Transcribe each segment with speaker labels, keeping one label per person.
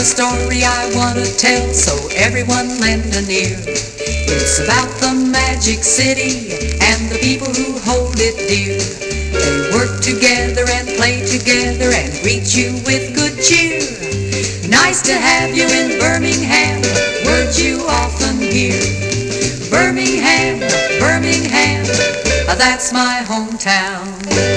Speaker 1: story I want to tell, so everyone lend an ear. It's about the magic city and the people who hold it dear. They work together and play together and greet you with good cheer. Nice to have you in Birmingham, words you often hear. Birmingham, Birmingham, that's my hometown.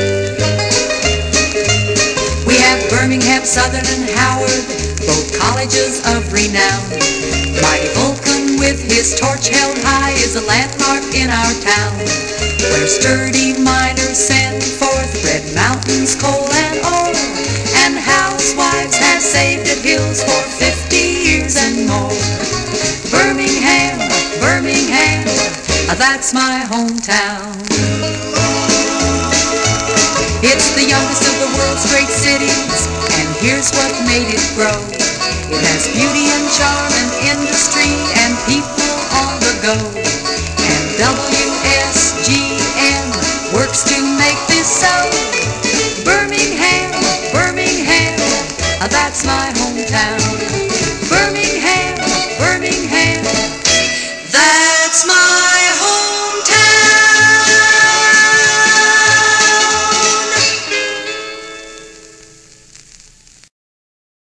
Speaker 1: We have Birmingham, Southern and Howard, both colleges of renown. Mighty Vulcan with his torch held high is a landmark in our town, where sturdy miners send forth red mountains, coal and ore, and housewives have saved at hills for 50 years and more. Birmingham, Birmingham, that's my hometown. It's the youngest of the world's great cities, and here's what made it grow. It has beauty and charm and